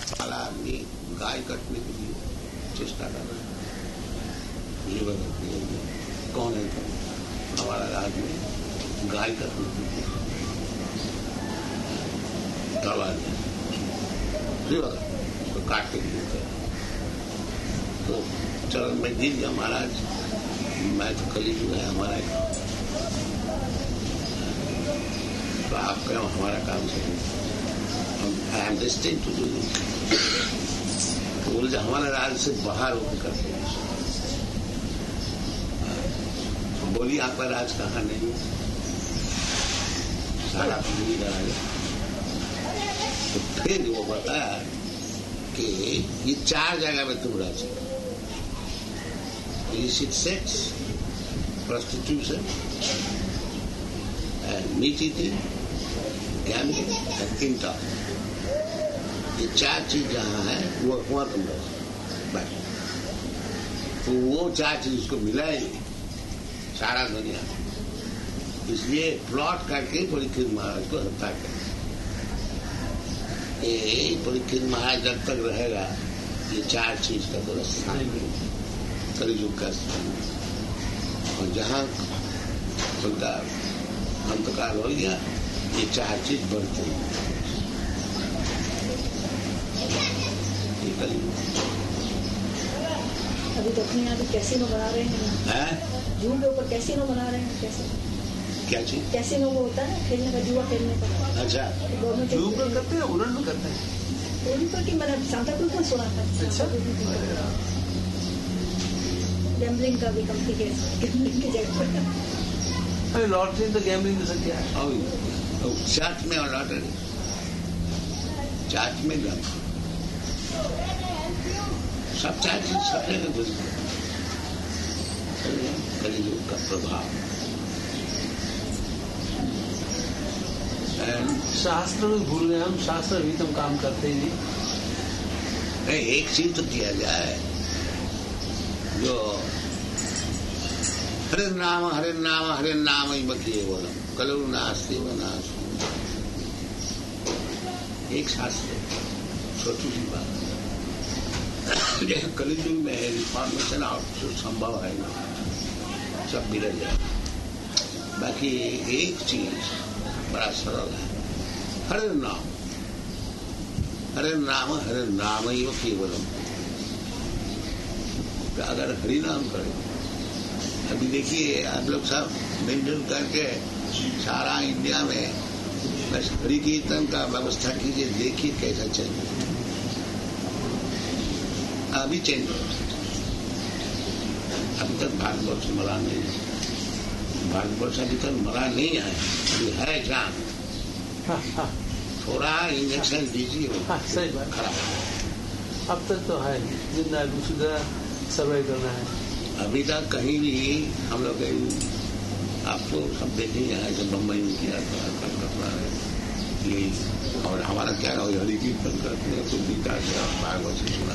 वाला आदमी गाय कटने के लिए चेष्टा कर रहा है, लेबर रखने के लिए। कौन है तो हमारा आदमी गाय कटने के लिए तलवार तो काटने के लिए तो चरण में गिर गया महाराज, मैं तो कली जो है हमारा, तो आप कहो हमारा काम से I am destined to do this. तो बोले हमारे राज से बाहर होकर करते हैं। बोली आपका राज कहाँ नहीं, सारा पूरी राज। तो फिर वो बताया कि ये 4 जगह में तुम राज, illicit sex, prostitution, and meat eating, gambling, and income. ये 4 चीज जहाँ है वो वहाँ तुम रहो बस। तो वो 4 चीज उसको मिला ही सारा दुनिया, इसलिए प्लॉट करके परीक्षित महाराज को हत्या कर। परीक्षित महाराज जब तक रहेगा ये 4 चीज का तो स्थान कलियुग का स्थान, और जहाँ उनका अंतकाल हो गया ये 4 चीज बढ़ते हैं। अभी तो अपने यहाँ कैसीनो बना रहे हैं, जुआ के ऊपर कैसीनो बना रहे हैं। कैसे क्या चीज कैसीनो वो होता है ना, खेलने का, जुआ खेलने का। अच्छा, जुआ करते हैं, उन्होंने करते हैं पर कि मैंने सांता क्रूज में सुना था। अच्छा, गैम्बलिंग का भी कम्प्लिकेशन, गैम्बलिंग की जगह पर लॉटरी तो गैम्बलिंग जैसा क्या है। चाट में और लॉटरी, चाट में गम सब 4 चीज सब जगह घुस गए। कलियुग का प्रभाव। शास्त्र में भूल गए हम, शास्त्र भी तुम काम करते ही नहीं। एक चीज तो किया जाए, जो हरे नाम हरे नाम हरे नाम ही बकिए बोलम कलु नास्ति वनाश। एक शास्त्र छोटी सी बात, कलियुग में रिफॉर्मेशन आउट संभव है ना, सब बिगड़ जाए। बाकी एक चीज बड़ा सरल है, हरे नाम हरे नाम ही वो केवलम। अगर हरि नाम करें, अभी देखिए आप लोग सब मिलजुल करके सारा इंडिया में बस हरि कीर्तन का व्यवस्था कीजिए, देखिए कैसा चल। अभी चेंज हो, अभी तक भारतवर्ष मरा नहीं, भारतवर्ष अभी तक मरा नहीं है, अभी है जान। थोड़ा इंजेक्शन दीजिए। सही बात, खराब अब तक तो है, जिंदा दूसरा सर्वाइव करना है। अभी तक कहीं भी हम लोग आपको सब देखेंगे, जब बम्बई में किया था कलकत्ता है यही, और हमारा क्या हरि कीर्तन करते हैं तो गीता से भागवत से सुना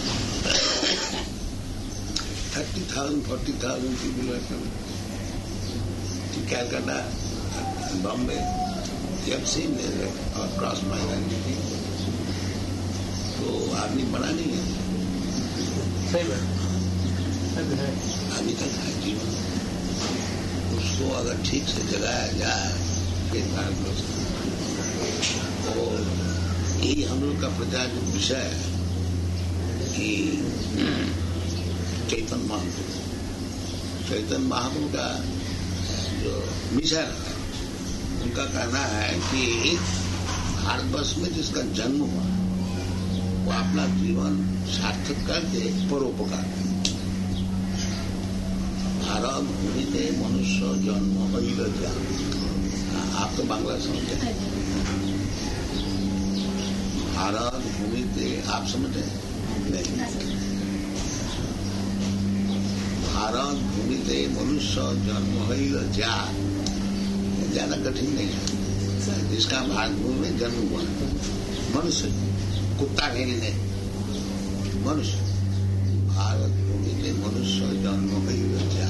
30,000 40,000 पीपल कैलकाटा बॉम्बे जब से और क्रॉस माइग्रेंट तो आदमी बना नहीं है। सही बात, अभी तक है जीवन, उसको अगर ठीक से जगाया जाए फिर भारतवर्ष। और यही हम लोग का प्रचार विषय है कि चैतन्य महाप्रभु का जो मिशन है, उनका कहना है कि भारतवर्ष में जिसका जन्म हुआ वो अपना जीवन सार्थक करके परोपकार। भारत भूमि में मनुष्य जन्म जा, आप तो बांग्ला समझते हैं। भारत भूमि पे आप समझते नहीं, भारत भूमि पे मनुष्य जन्म जा, ज्यादा कठिन नहीं है। जिसका भारत भूमि में जन्म हुआ मनुष्य, कुत्ता नहीं, मनुष्य, भारत भूमि में मनुष्य जन्म जा,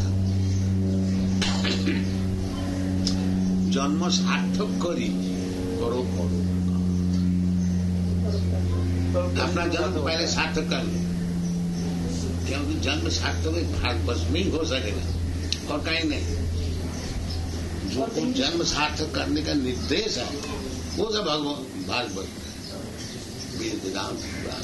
जन्म सार्थक करी करो अपना जन्म तो पहले सार्थक कर ले, क्योंकि जन्म सार्थक भारतवर्ष में ही हो सकेगा और कहीं नहीं। जो कुछ जन्म सार्थक करने का निर्देश है वो सब भगवान भारतवर्ष में वेद वेदांत पुराण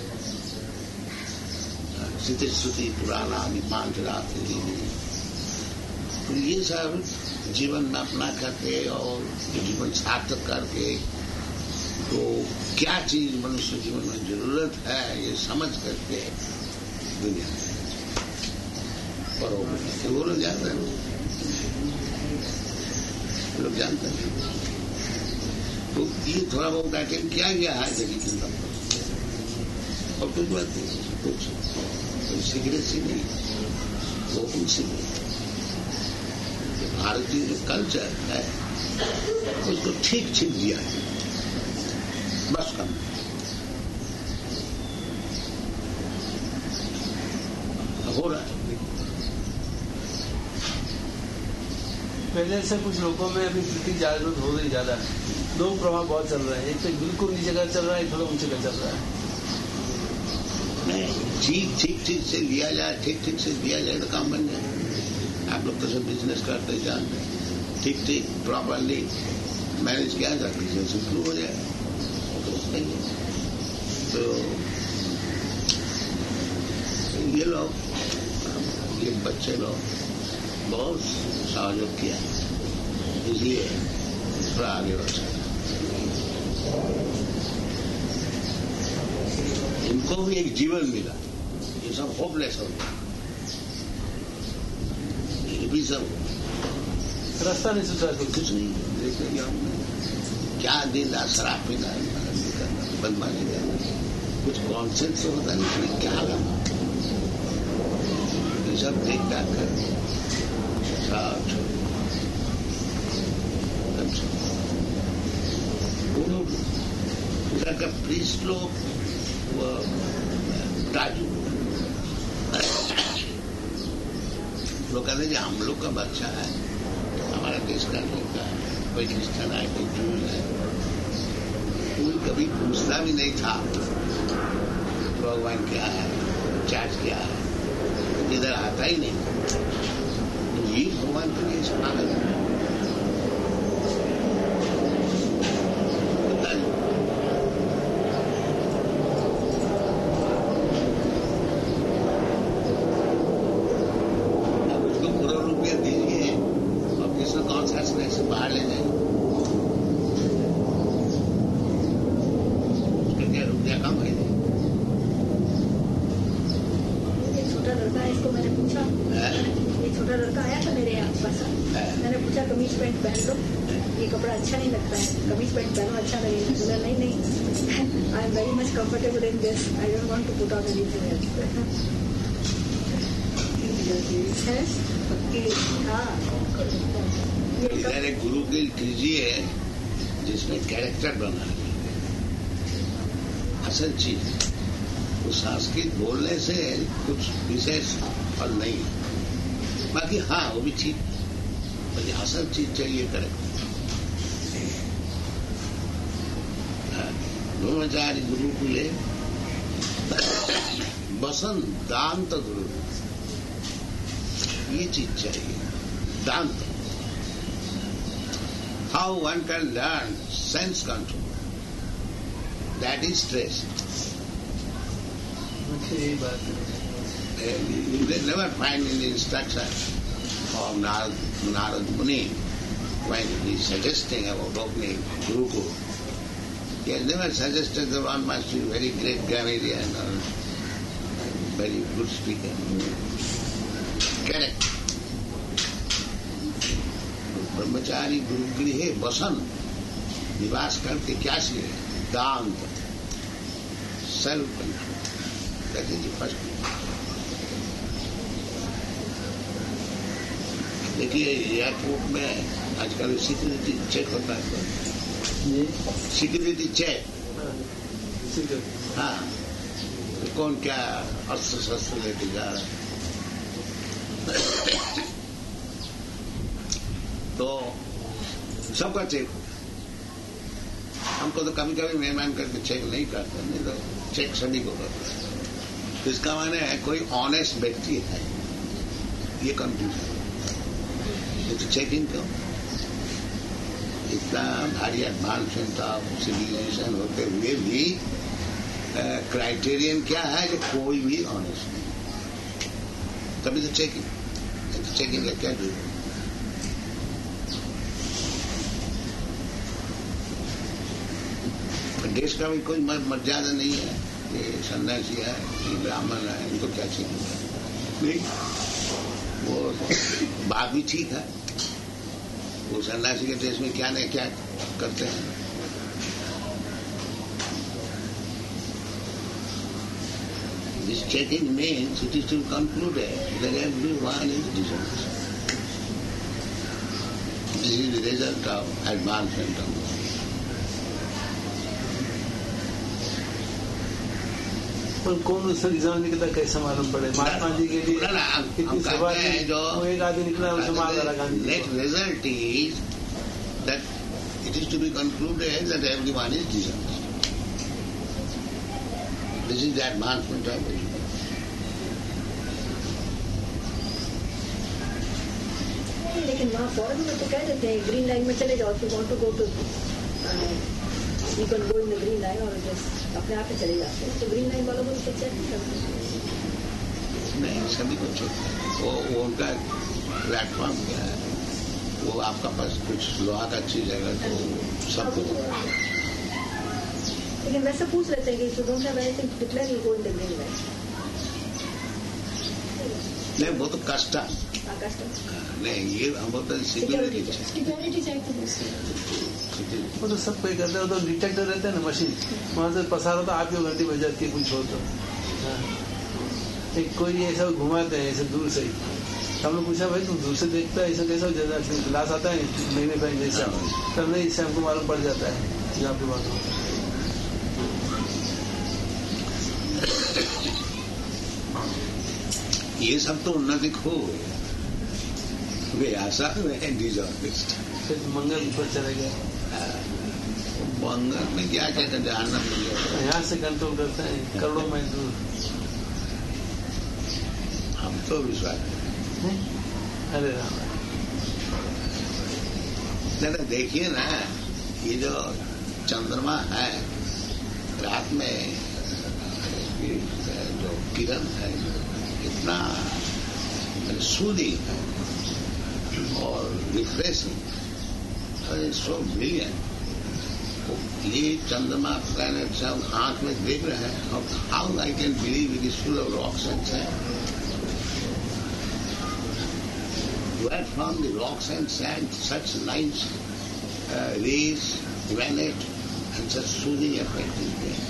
श्रुति श्रुति पुराना पांचरात्रि, तो ये सब जीवन में अपना करके और जीवन सार्थक करके तो क्या चीज मनुष्य जीवन में जरूरत है ये समझ करके दुनिया पर वो लोग जानते हैं, लोग जानते हैं। तो ये थोड़ा बहुत अटेंड किया गया है लेकिन और कुछ बात नहीं, कुछ सीक्रेसी नहीं, ओपन सी नहीं। भारतीय जो कल्चर है उसको ठीक ठीक दिया है, बस कम हो रहा है। पहले से कुछ लोगों में अभी वृत्ति जागरूक हो गई ज्यादा, लोग प्रभाव बहुत चल रहा है, एक तो बिल्कुल नीचे का चल रहा है, थोड़ा ऊंचे का चल रहा है। ठीक ठीक ठीक से लिया जाए, ठीक ठीक से दिया जाए तो काम बन जाए। आप लोग तो सब बिजनेस करते ही जानते हैं, ठीक ठीक प्रॉपरली मैनेज किया जाए बिजनेस इंप्रूव हो जाए तो सही है। तो ये लोग, ये बच्चे लोग बहुत सहयोग किया, इसलिए थोड़ा आगे बढ़ सका। इनको भी एक जीवन मिला, ये सब होपलेस हो गया, ये भी सब रास्ता नहीं सोचा, कुछ नहीं देखेंगे हमने क्या दिन रात शराब पीना, बदमाशी करना, कुछ कॉन्सेंस तो होता नहीं, क्या लगा ये सब देख दाख कर का प्रीस्ट लोग ताजू लोग कहते हैं हम लोग का बच्चा है, हमारा देश का लड़का है, कोई क्रिश्चन है, कोई जू है, कोई कभी पूछता भी नहीं था भगवान क्या है, चर्च क्या है, इधर आता ही नहीं। तो ये भगवान के लिए पागल है। बाहर ले जाए, उसका क्या रुपया कम है। एक छोटा लड़का है, इसको मैंने पूछा, ये छोटा लड़का आया था मेरे यहाँ पास, मैंने पूछा कमीज पैंट पहन लो, ये कपड़ा अच्छा नहीं लगता है, कमीज पैंट पहनो अच्छा लगेगा। बोला नहीं I am very much comfortable in this, I don't want to put on anything else. इधर एक गुरु की कीजिए जिसमें कैरेक्टर बना है, असल चीज तो संस्कृत बोलने से कुछ विशेष फल नहीं, बाकी हाँ वो भी ठीक, बाकी असल चीज चाहिए करेक्टर। ब्रह्मचारी गुरुकुले वसंत दांत गुरु, ये चीज चाहिए, दांत। How one can learn sense control, that is stress. You will never find in the instruction of Narad Muni when he is suggesting about opening Gurukul. He has never suggested that one must be very great grammarian or very good speaker. Correct. ब्रह्मचारी गुरुगृह वसंत निवास करके क्या सीखे, दांत, self control, that is the first. देखिए airport में आजकल security check होता है, सिक्योरिटी चेक, हाँ तो कौन क्या अस्त्र शस्त्र लेके जा रहा है, तो सबका चेक। हम हमको तो कभी कभी मेहमान करके चेक नहीं करते, नहीं तो चेक सभी को करते। तो इसका माने है कोई ऑनेस्ट व्यक्ति है, ये कंफ्यूजन। ये तो चेकिंग क्यों? इतना भारी एडवांसमेंट ऑफ सिविलाइजेशन होते हुए भी क्राइटेरियन क्या है कि कोई भी ऑनेस्ट नहीं, तभी तो चेकिंग। तो चेकिंग का क्या जरूरत? देश का भी कोई मर्यादा नहीं है कि सन्यासी है कि ब्राह्मण है, इनको क्या चाहिए? नहीं, वो बात भी ठीक है। वो सन्यासी के देश में क्या नहीं क्या करते हैं। This checking means it is to conclude that everyone is dishonest. This is the result of advancement of knowledge. कौन उससे रिजल्ट निकलता कैसे मालूम पड़े? महात्मा जी के लिए कितनी सभा है, जो एक आदमी निकला उसे मार डाला Gandhi. Net result is that it is to be concluded that everyone is dishonest. This is the advancement of education. लेकिन वहाँ फॉरेन में तो कह देते हैं ग्रीन लाइन में चले जाओ, if you want to go to you can go in the green line और just अपने आप ही चले जाते हैं। तो ग्रीन लाइन वालों को तो चेक नहीं करते। नहीं, सभी को चेक। वो उनका प्लेटफॉर्म क्या है, वो आपका पास कुछ लोहा का चीज है तो सबको। लेकिन वैसे पूछ लेते हैं कि if you don't have anything to declare, you go in the green line। नहीं, वो तो कस्टम। नहीं, ये हम बोलते हैं सिक्योरिटी चेक। वो तो सब कोई करते हैं। वो तो डिटेक्टर रहते हैं ना, मशीन वहां से पसार होता, आपकी घंटी बज जाती है कुछ हो तो। एक कोई ऐसा घुमाते हैं ऐसे दूर से ही। हम लोग पूछा भाई तुम दूर से देखता है ऐसा कैसा? जैसा गिलास आता है लेने पे जैसा, तब नहीं, इससे हमको मालूम पड़ जाता है यहाँ पे बात हो। ये सब तो उन्नति खो वे आशा में डिजॉर्निस्ट। मंगल पर चले गए। मंगल में क्या कहते हैं, जहन्नम में गया। यहाँ से कंट्रोल करते हैं करोड़ों माइल दूर। हम तो विश्वास अरे राम। नहीं, देखिए ना, ये जो चंद्रमा है, रात में जो किरण है इतना सूदिंग है और रिफ्रेशिंग, सो ब्रिलियंट। ये चंद्रमा प्लैनेट से हम आंख में देख रहे हैं। How I can believe it is full of rocks and sand. Where from the rocks and sand such lines rays emanate and such soothing effect is there?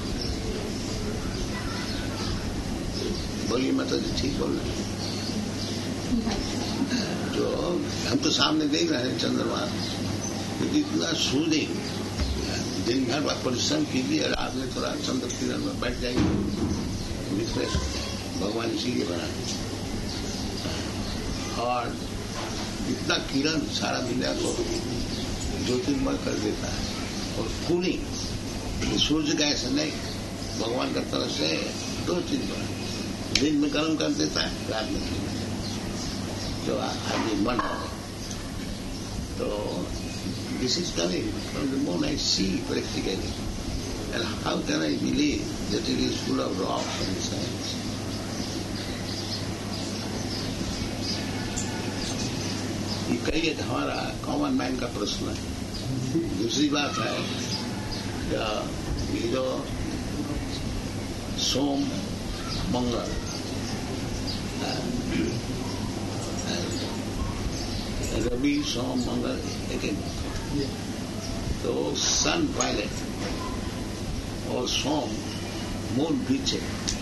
बोलिए, मतलब ठीक बोल रहे हैं। जो हम तो सामने देख रहे हैं चंद्रमा, इतना सूदिंग। दिन भर परिश्रम कीजिए, रात में थोड़ा चंद्र किरण में बैठ जाइए, रिफ्रेश। भगवान इसीलिए बना। और इतना किरण सारा दुनिया को ज्योतिर्मय कर देता है। और कूलिंग, सूर्य का ऐसा नहीं, भगवान का तरफ से दो चीज बना। दिन में गर्म कर देता है, रात में जो आदमी मन हो। तो this is coming from the moon, I see practically, and how can I believe that it is full of rocks and sands? ये कई हमारा कॉमन मैन का प्रश्न है। दूसरी बात है, ये जो सोम मंगल रवि सोम मंगल एक तो सन पहले और सोम मून पीछे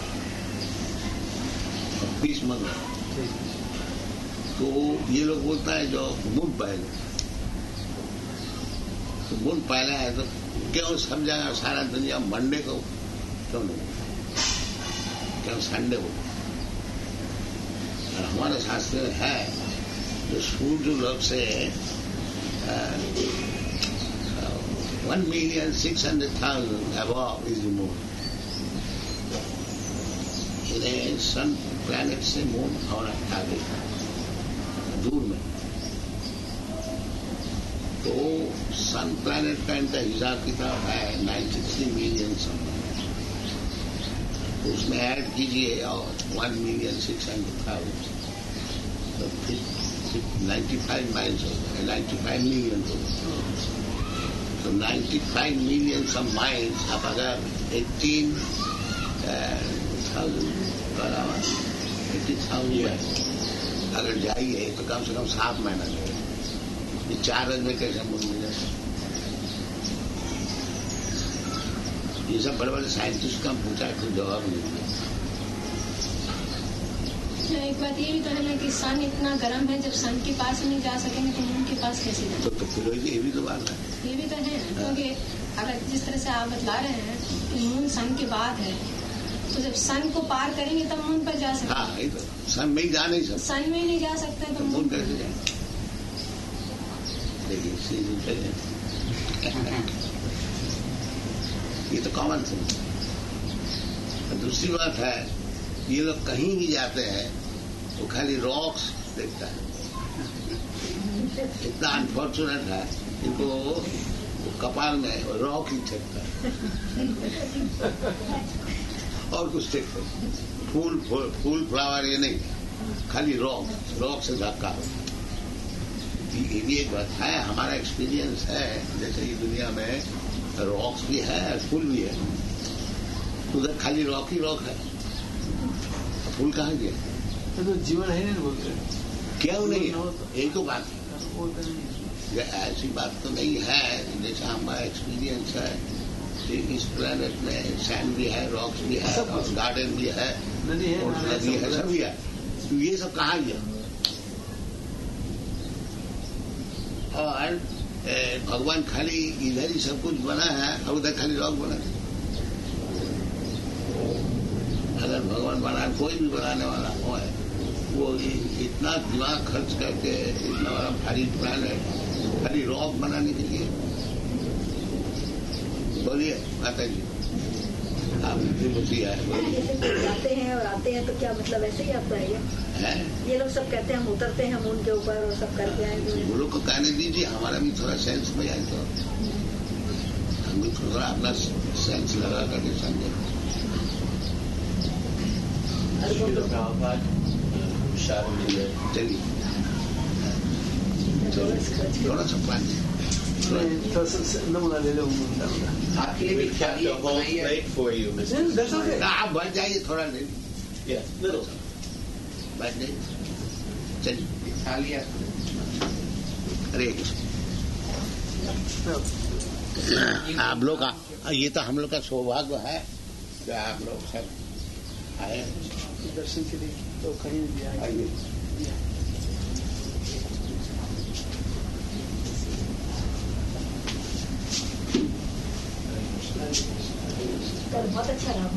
और बीच मंगल। तो ये लोग बोलता है जो मून पहले, तो मून पहला है तो क्यों समझाएगा सारा दुनिया मंडे को क्यों नहीं, क्यों संडे को? हमारे शास्त्र में है जो सूर्य लोग से 1,600,000 above is the moon. इन्हें सन प्लैनेट से मून और आगे दूर में, तो सन प्लैनेट का इनका हिसाब किताब है 93 मिलियन सन, तो उसमें ऐड कीजिए और 1,600,000, तो फिर 95 माइल्स हो गए, 95 मिलियन हो गए। तो 95 मिलियन सम माइल्स आप अगर 80,000 अगर जाइए तो कम से कम 7 महीना लगेगा। ये 4 दिन में कैसे मून मिल जाए? ये सब बड़े बड़े साइंटिस्ट का पूछा कोई जवाब नहीं दिया। एक बात ये भी तो है ना कि सन इतना गर्म है, जब सन के पास नहीं जा सकेंगे तो मून के पास कैसे जाएंगे? तो फिर ये भी तो बात है, ये भी तो है, क्योंकि अगर जिस तरह से आप बतला रहे हैं कि मून सन के बाद है, तो जब सन को पार करेंगे तब मून पर जा सकते। हाँ, ये तो सन में ही जा नहीं सकते, सन में ही नहीं जा सकते तो मून कैसे जाए? देखिए ये तो कॉमन सेंस। दूसरी बात है, ये लोग कहीं भी जाते हैं वो खाली रॉक्स देखता है। इतना अनफॉर्चुनेट है, इनको कपाल में रॉक ही ठेकता है और कुछ ठेकता है, फूल फ्लावर ये नहीं, खाली रॉक से धक्का होता है। ये भी एक बात है, हमारा एक्सपीरियंस है, जैसे ये दुनिया में रॉक्स भी है, फूल भी है, उधर खाली रॉक ही रॉक है, फूल कहाँ गया? तो जीवन है नहीं बोलते, क्यों नहीं है? यही तो बात है, ऐसी बात तो नहीं है। जैसा हमारा एक्सपीरियंस है कि इस प्लेनेट में सैंड भी है, रॉक्स भी है, और गार्डन भी है, नदी है, सभी है, तो ये सब कहाँ गया? और भगवान खाली इधर ही सब कुछ बना है और उधर खाली रॉक बना है। अगर भगवान बना, कोई भी बनाने वाला हो है, वो इतना दिमाग खर्च करके इतना बड़ा भारी प्लानेट खाली रॉक बनाने के लिए? बोलिए माता जी, आप बुद्धि है। जाते हैं और आते हैं तो क्या मतलब ऐसे ही आता है? ये लोग सब कहते हैं हम उतरते हैं मून के ऊपर और सब करके आएंगे। वो लोग को कहने दीजिए, हमारा भी थोड़ा सेंस में आए तो हम भी थोड़ा अपना सेंस लगा करके समझे। चलिए थोड़ा सा पानी नमूना ले लो। आपके लिए आप बढ़ जाइए, थोड़ा नहीं बैठ जाइए, चलिए। अरे आप लोग का ये तो हम लोग का सौभाग्य है कि आप लोग सब आए दर्शन के लिए, तो कहीं भी आइए। बहुत अच्छा रहा।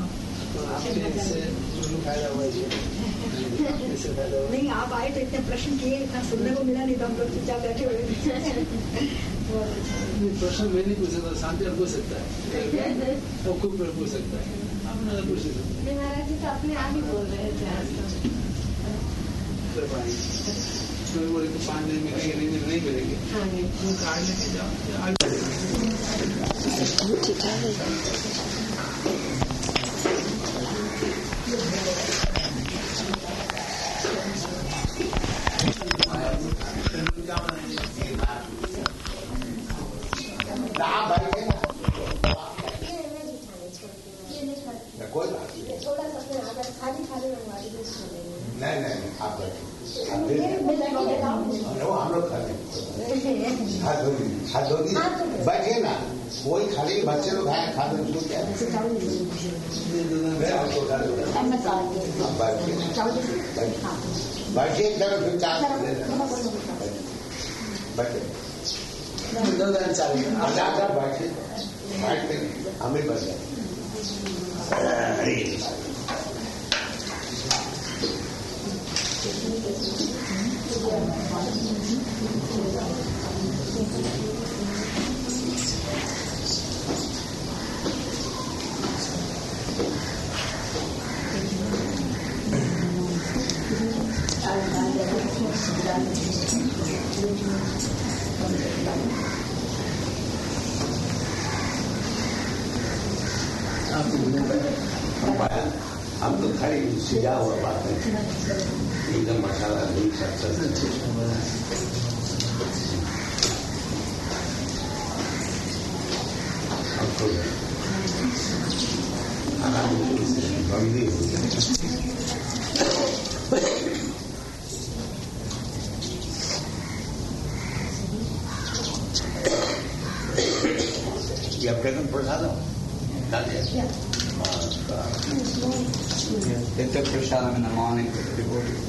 नहीं, आप आए तो इतने प्रश्न किए, इतना सुनने को मिला, नहीं तो हम लोग चुपचाप बैठे हुए। प्रश्न मैं नहीं पूछ सकता, शांति और पूछ सकता है, वो खुद पूछ सकता है, आप ना पूछ सकते। महाराज जी तो अपने आप ही बोल रहे थे आज तो। 5 दिन में नहीं करेंगे, वो कार्ड लेके जाओ। कोई बात नहीं, आप हम लोग हाथ धोगी बैठे ना, कोई खाली बच्चे लोग हैं, खा दो क्या बैठिए, चलो फिर चार बैठे बैठे हमें बच जाए। हम तो खाली सिजा हुआ बात है, एकदम मसाला नहीं सकता। बंदी हो या प्रेम प्रसाद They took prasadam in the morning for the devotees.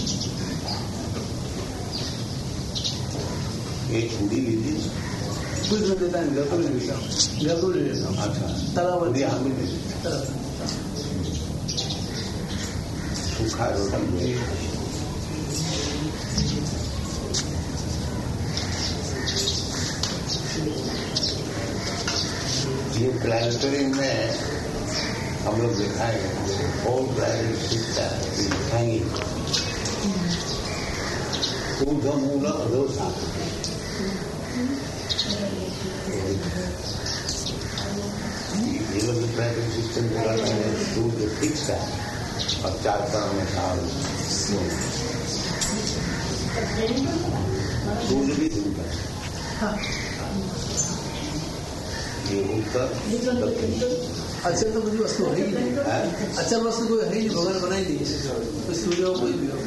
एक पूरी लीजिए, कुछ में देता है, घर को ले लेता हूँ, घर को ले लेता हूँ। अच्छा तालाब सूखा रोटी ये प्लानिटोरियम में हम लोग दिखाएंगे और प्लानिट सिस्टम दिखाएंगे ऊर्ध्वमूल अधोसा ये लोग प्लानिट सिस्टम दिखाते हैं सूर्य फिक्स है और 4 तरह में साल सूर्य भी ढूंढता है अच्छा तो मुझे वस्तु है ही नहीं, अच्छा वस्तु कोई है ही नहीं, भगवान बनाई नहीं तो सूर्य हो कोई भी हो।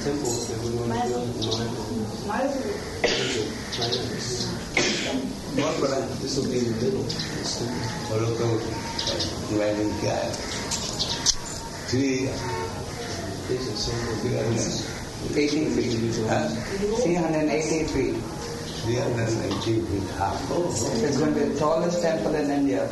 बहुत बड़ा है इमेजिन क्या है 380 feet. 380 feet high. It's going to be the tallest temple in India.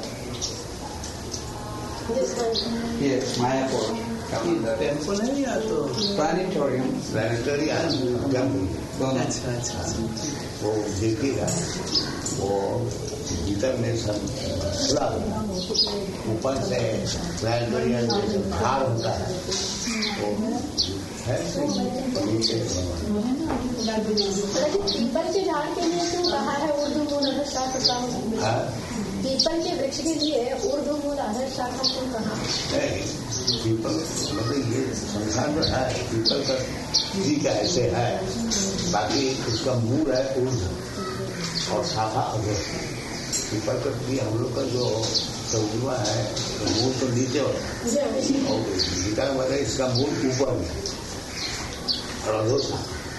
Yes, Mayapur. Temple है या तो Planetarium. प्लानिटोरियम अच्छा वो देखिएगा वो भीतर में सब स्लग ऊपर से प्लानिटोरियम भार होता है वो है पीपल के झाड़ के लिए क्यों कहा है ऊर्ध्वमूल अधःशाखा? पीपल के वृक्ष के लिए ऊर्ध्वमूल अधःशाखा क्यों कहा? पीपल मतलब ये संसार में है, पीपल का जी का ऐसे है, बाकी उसका मूल है ऊर्ध्व और शाखा अधो। पीपल का भी हम लोग का जो चौजुआ है तो मूल तो नीचे और गीता का मतलब इसका मूल ऊपर है और अधोसा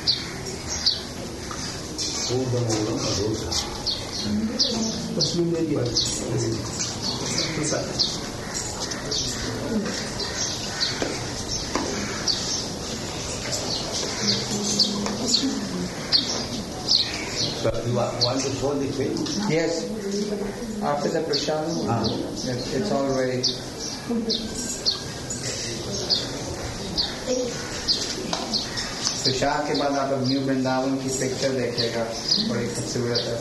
ऊर्ध्वमूलम अधोसा पश्चिम में So you want to show the film? Yes. After the prasadam, it's all ready. प्रसाद के बाद आप न्यू वृंदावन की पिक्चर देखिएगा, बड़ी खूबसूरत है।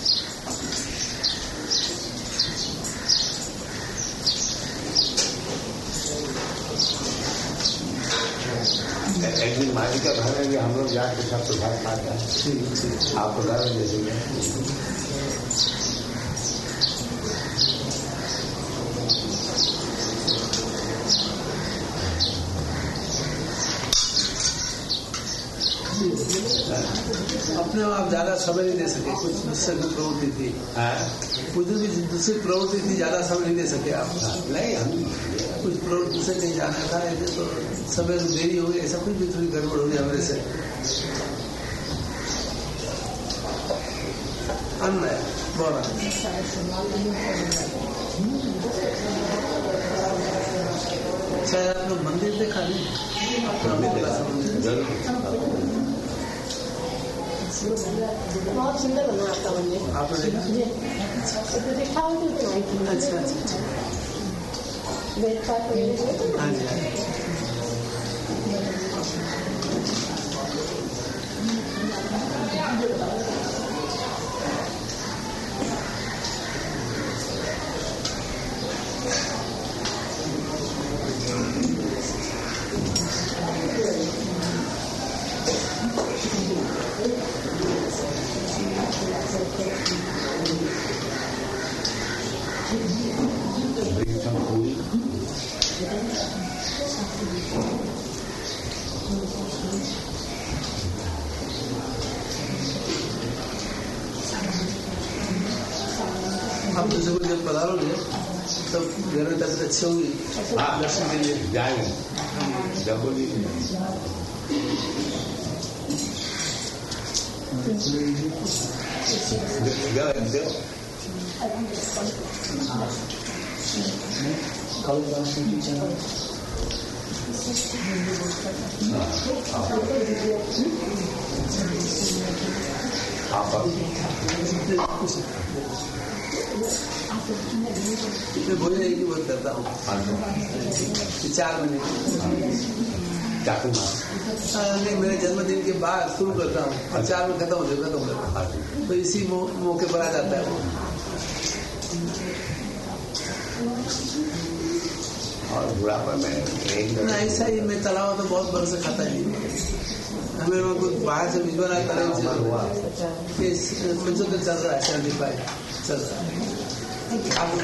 एक दिन माली का घर में भी हम लोग जाके सब प्रसाद पाते हैं, आप उदाहरण दे देंगे। अपने आप ज्यादा समय नहीं दे सके, कुछ दूसरी प्रवृत्ति थी, कुछ भी दूसरी प्रवृत्ति थी, ज्यादा समय नहीं दे सके आप। नहीं, हम कुछ प्रवृत्ति से नहीं जाना था, ऐसे तो समय देरी हो गई, ऐसा कुछ भी थोड़ी गड़बड़ हो गया मेरे से। अन्न है बोला शायद आपने मंदिर देखा नहीं, बहुत सुंदर बना आपका मंदिर। आपने देखा? प्रतिष्ठाओं की बनाई थी। अच्छा ब्रेकफास्ट वगैरह। हाँ जी आप जैसे कोई जब पधारोगे तब घर में तबियत अच्छी होगी दर्शन के लिए जाएंगे जब बोली मैं भोजन एक ही बहुत करता हूँ 4 महीने नहीं मेरे जन्मदिन के बाद शुरू करता हूँ और 4 में खत्म हो जाता तो इसी मौके पर आ जाता है वो। और बुढ़ापा में ऐसा ही मैं तला हुआ तो बहुत बरस से खाता ही हमें कुछ बाहर से भिजवाना करें 75 चल रहा है 75 चल रहा है आप तो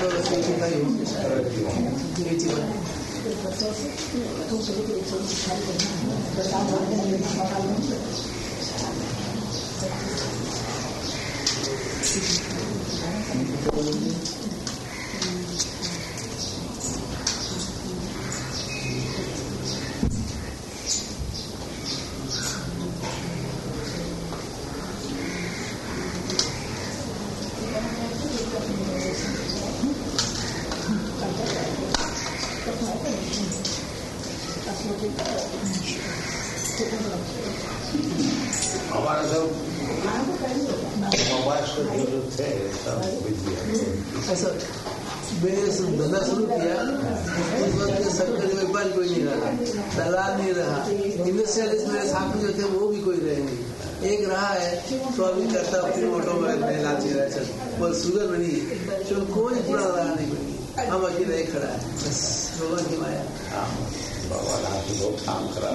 हमारा सब मोबाइल से जो थे सब ऐसा मैंने धंधा शुरू किया उस वक्त सरकारी व्यापारी कोई नहीं रहा दलाल नहीं रहा इंडस्ट्रियलिस्ट मेरे साथ में जो थे वो भी कोई रहे नहीं एक रहा है तो अभी करता फिर ऑटोमोबाइल में लाची रहा चल और शुगर बनी तो कोई पूरा रहा नहीं बनी हम अकेले खड़ा है बस भगवान की माया बाबा बहुत काम करा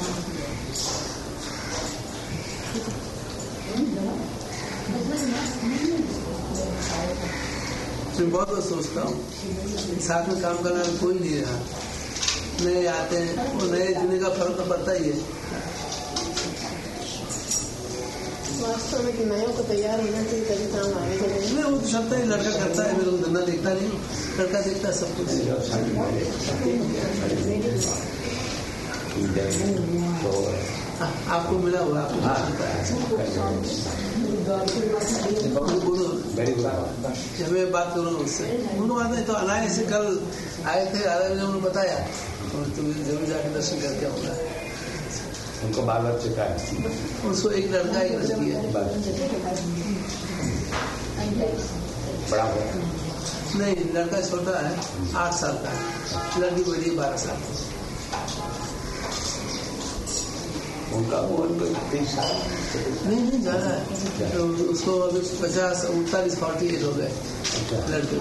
मैं बहुत सोचता हूँ साथ में काम करने में कोई नहीं रहा नए आते हैं वो नए जुने का फर्क तो पड़ता ही है वास्तव में नयों को तैयार होना चाहिए तभी काम आगे बढ़ेगा मैं वो तो सकता है लड़का करता है मेरे को धंधा देखता नहीं लड़का देखता है सब कुछ आपको मिला हुआ आपको मैं बात करूँ उससे उनको बात नहीं तो अनाय से कल आए थे आधा बजे उन्होंने बताया तुम जरूर जाके दर्शन करके आऊंगा उनको बाल बच्चे का है उसको एक लड़का एक लड़की है बड़ा हो नहीं लड़का छोटा है 8 साल का है लड़की बड़ी है 12 साल की उनका उम्र तो 30 साल नहीं ज्यादा है तो उसको अभी 39-40 हो गए लड़के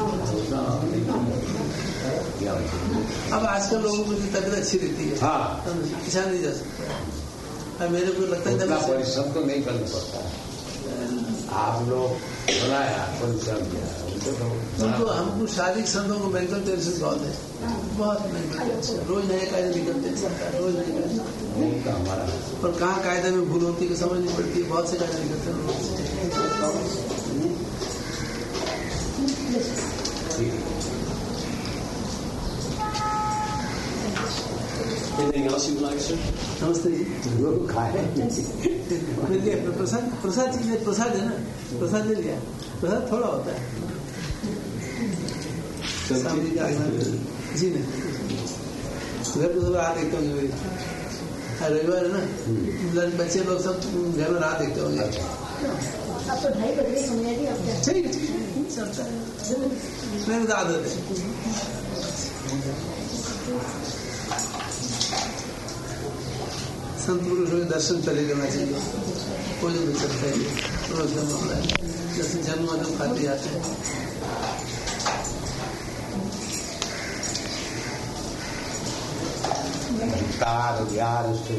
अब आजकल लोगों को तबीयत अच्छी रहती है हाँ पीछा नहीं जा सकता मेरे को लगता है परिश्रम तो नहीं करना पड़ता आप लोग बनाया परिश्रम किया उनको हमको शारीरिक संतों को मेंटल टेंशन बहुत मेंटल टेंशन रोज नए कायदे निकलते रोज नए कायदे हमारा और कहाँ कायदे में भूल होती है समझ नहीं पड़ती बहुत से कायदे निकलते हैं Anything else you would like, sir? नमस्ते जी प्रसाद चीज प्रसाद है ना प्रसाद ले लिया प्रसाद थोड़ा होता है जी नहीं घर पे सब रात देखते होंगे रविवार है ना बच्चे लोग सब घर में रात देखते होंगे अब तो 2:30 बजे समझ दी अब ठीक है चलता है मेरे तो आदत है संत पुरुषों के दर्शन पहले करना चाहिए कोई भी चलता है रोज का मामला है जैसे जन्म खाते जाते हैं तार यार उसके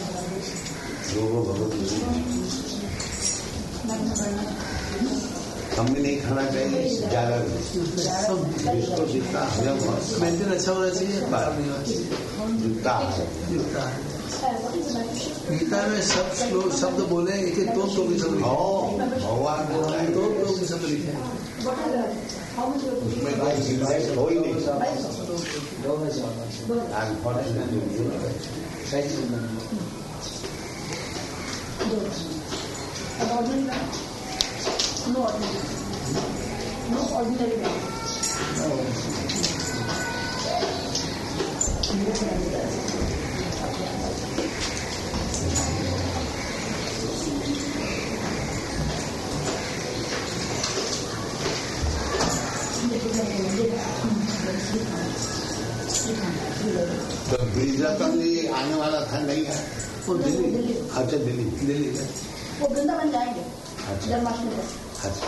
योगो भगवत कम भी नहीं खाना चाहिए, ज्यादा जिसको जितना हजम हो, मेंटेन अच्छा होना चाहिए, बाहर नहीं होना चाहिए। जुटता है गीता में सब श्लोक शब्द बोले, एक एक दो श्लोक सब लिखे, भगवान बोल रहे हैं, दो श्लोक सब लिखे, उसमें कोई सिंथेसिस हो ही नहीं सकता। No ordinary man. तो ब्रिजरतन जी आने वाला था, नहीं है? वो दिल्ली, अच्छा दिल्ली है, वो वृंदावन जाएंगे जन्माष्टमी पर। अच्छा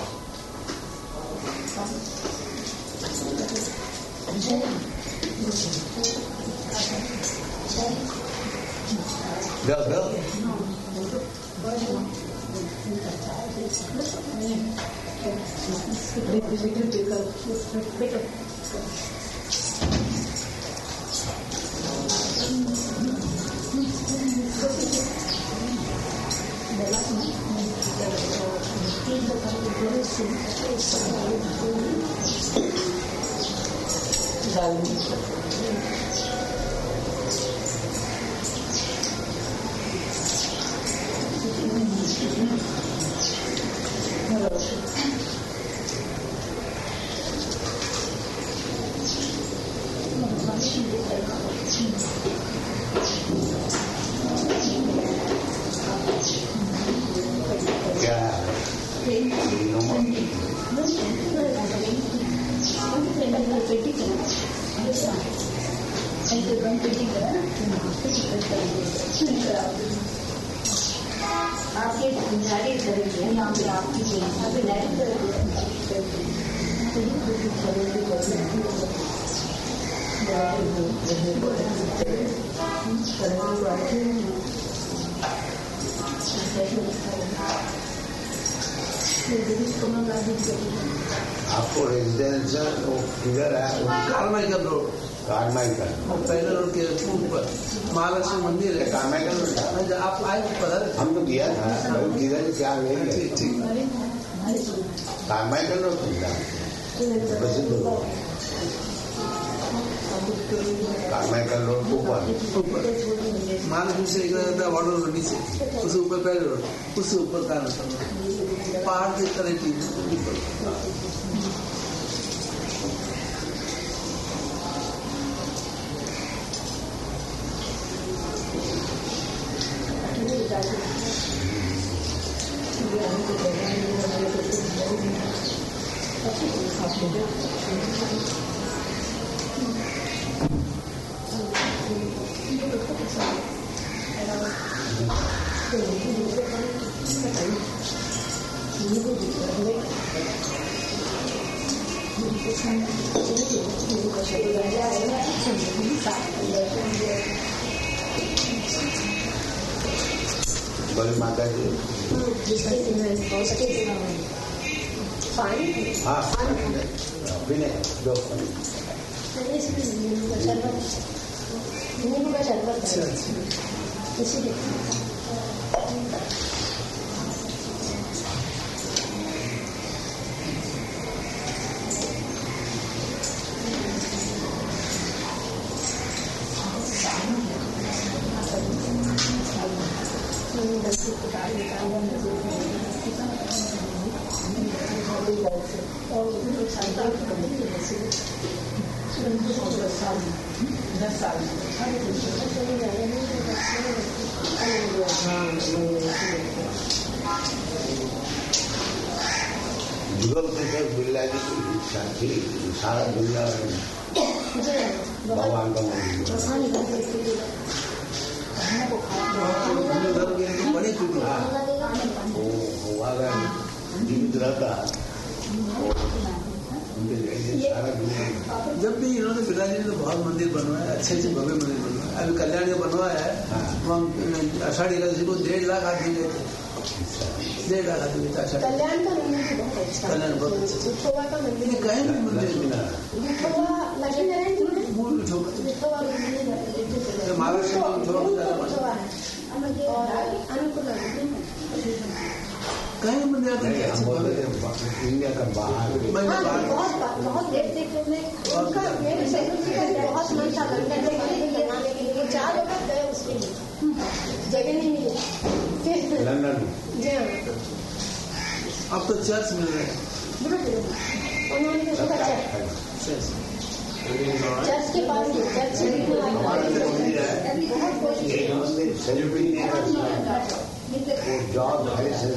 आपके गुजारिश करेंगे यहाँ पे आपकी आपको रेजिडेंशियल किधर है? कारमाइकल रोड, कारमाइकल पहले रोड के ऊपर महालक्ष्मी मंदिर है। कारमाइकल रोड आप आए पता है? हमको दिया था, किधर क्या नहीं है? ठीक कारमाइकल रोड प्रसिद्ध कारमाइकल रोड ऊपर महालक्ष्मी से एक वाटर रोड नीचे, उससे ऊपर पहले रोड, उससे ऊपर कारमाइकल रोड, पहाड़ की तरह की ऊपर। बड़ी माता जी हाँ पीने दो जुगल किशोर बिरला जी की इच्छा थी सारा दुनिया भगवान का मंदिर बड़े जीवित रहता सारा दुनिया। जब भी इन्होंने बिरला जी ने तो बहुत मंदिर बनवाया, अच्छे भव्य मंदिर बनवाया। अभी कल्याण का बनवाया है, वहाँ आषाढ़ी एकादशी को 1.5 लाख आदमी गए थे। देगा आदमी अच्छा। कल्याण का मंदिर भी बहुत अच्छा है। कल्याण बहुत अच्छा। विठोबा का मंदिर ये कहीं भी मंदिर विठोबा लक्ष्मी नारायण जी में मूल विठोबा विठोबा महाराष्ट्र में विठोबा है और अनुकूल कहीं मंदिर इंडिया का बाहर बहुत देर देखने में उनका मेरे से बहुत मन था लंदन देखने के लिए 4 लोग गए उसके लिए जगह नहीं मिली लंदन जी हाँ। अब तो चर्च मिल रहे हैं उन्होंने देखा चर्च के पास चर्च जॉर्ज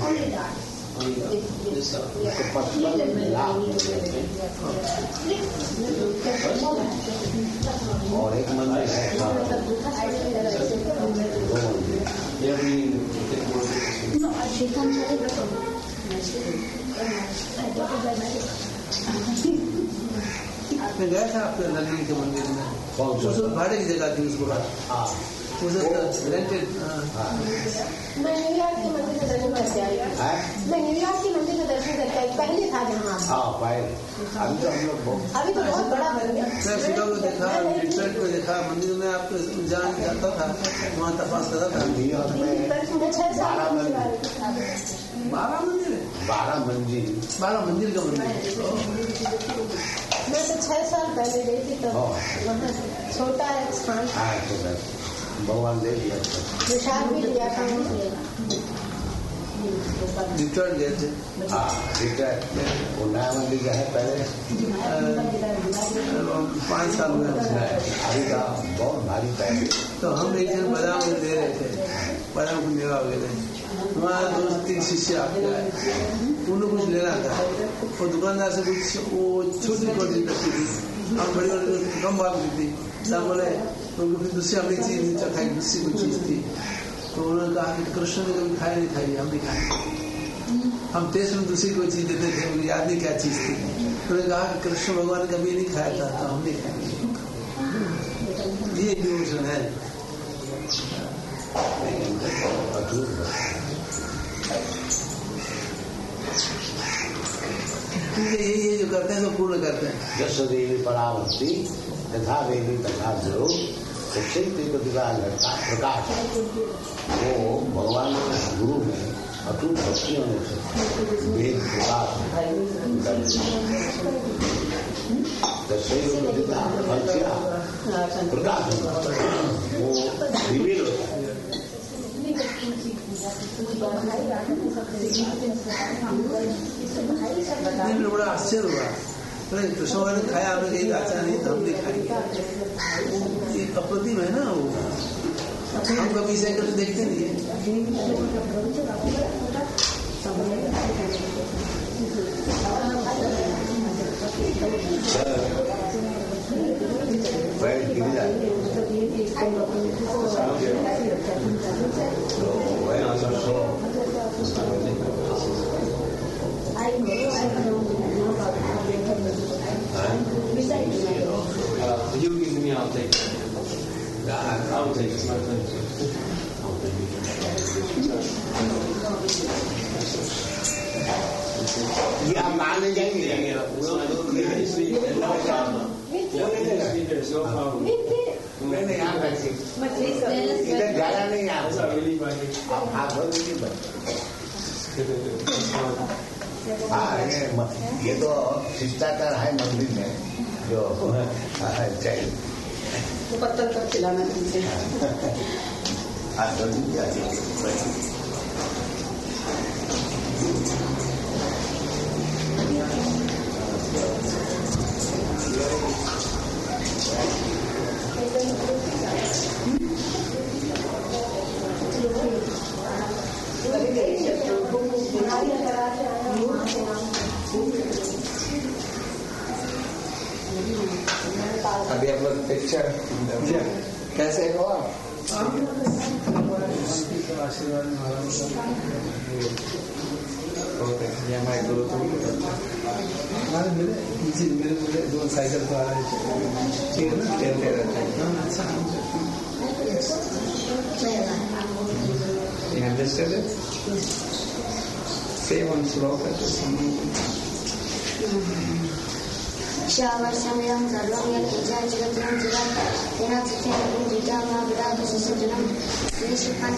और एक मंदिर है मैं गया था आपके लंदन के मंदिर में उस भाड़े की जगह थी उसको रेंटेड। मैं न्यूयॉर्क के मंदिर में दर्शन करके आई। मैं न्यूयॉर्क के मंदिर में दर्शन करके आई पहले था जहाँ अभी तो बहुत बड़ा बन गया। मैं शिकागो देखा डिट्रॉइट में देखा मंदिर में आपको जान जाता था वहाँ तपास करता था। न्यूयॉर्क में 12 मंदिर है 12 मंदिर का मंदिर। मैं तो 6 साल पहले गई थी तब वहाँ छोटा एक स्थान भगवान दे दिया विशाल भी लिया था डिट्रॉइट गए थे। डिट्रॉइट वो नया मंदिर का है पहले 5 साल हुए अभी का बहुत भारी पहले। तो हम एक जन बादाम में दे रहे थे बादाम को मेवा वगैरह हमारा 2-3 शिष्य आपके आए उन्हें कुछ लेना था और दुकानदार से कुछ वो छोटी क्वालिटी रखी थी हम बड़ी बड़ी कम भाव की थी तब बोले उनको फिर दूसरी हमने चीज नहीं चखाई दूसरी कोई चीज थी तो उन्होंने कहा कि कृष्ण ने कभी खाया नहीं खाई हम नहीं खाए हम टेस्ट में दूसरी कोई चीज देते थे मुझे याद नहीं क्या चीज थी उन्होंने कहा कि कृष्ण भगवान कभी नहीं खाया था तो हम नहीं खाएंगे। ये डिवोशन है। ये जो करते हैं तो पूर्ण करते हैं। जस देवी परावती तथा देवी तथा ध्रुव प्रकाश वो भगवान गुरु में अटूट भक्ति होने से वेद प्रकाश प्रकाश वो विवेक बड़ा आश्चर्य हुआ कृष्ण ने खाया हमने कहीं अच्छा नहीं तो हम नहीं खाएंगे। ये अप्रतिम है ना वो हम कभी इसे कभी देखते नहीं है। You give me, I'll take it. I'll take it. It's my pleasure. I'll take it. ये आप माने जाएंगे नहीं यहाँ रखिए इधर ज्यादा नहीं आप हाथ भर दीजिए ये तो शिष्टाचार है मंदिर में जो चाहिए तो पत्थर पर खिलाना चाहिए। हाथ भर दीजिए अभी आप लोग पिक्चर कैसे हो आप? आशीर्वाद ये हमारे गुरु हमारे मेरे दो साइकिल तो आ रहे ठीक है ना खेलते रहते हैं। अच्छा You understood it? Say one sloka to someone. Shavarsamyam sarvam yat puja jagatam jagat tena satyam vidama vidama susajanam Srishipan.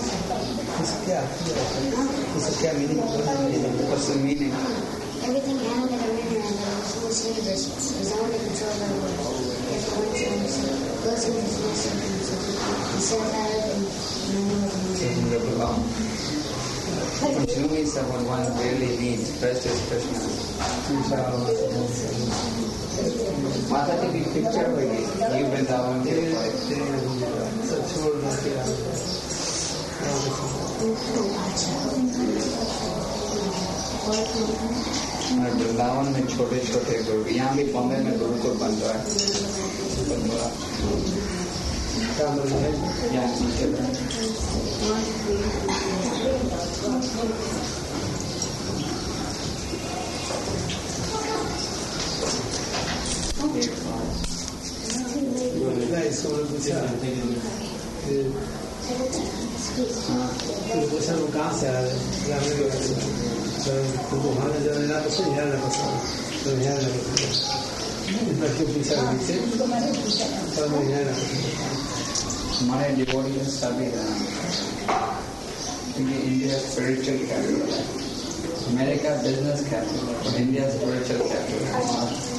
Isakya meaning? What's the meaning? Everything animate and universe is only controlled by the world. If one goes into this circumstance, instead of that, Jumi is what one really needs. Best is Krishna. Mata ji की picture होगी. You Vrindavan के वृंदावन में छोटे छोटे गुरु, यहाँ भी बॉम्बे में गुरुकुल बन रहा है. कहाँ से आ रहे तुमको वहाँ से जाना तो सही है ना तो यहाँ ना इतना क्यों पूछा नीचे तो मैं यहाँ ना हमारे डिवोटीज सभी इंडिया स्पिरिचुअल कैपिटल है, अमेरिका बिजनेस कैपिटल है, इंडिया स्पिरिचुअल कैपिटल है.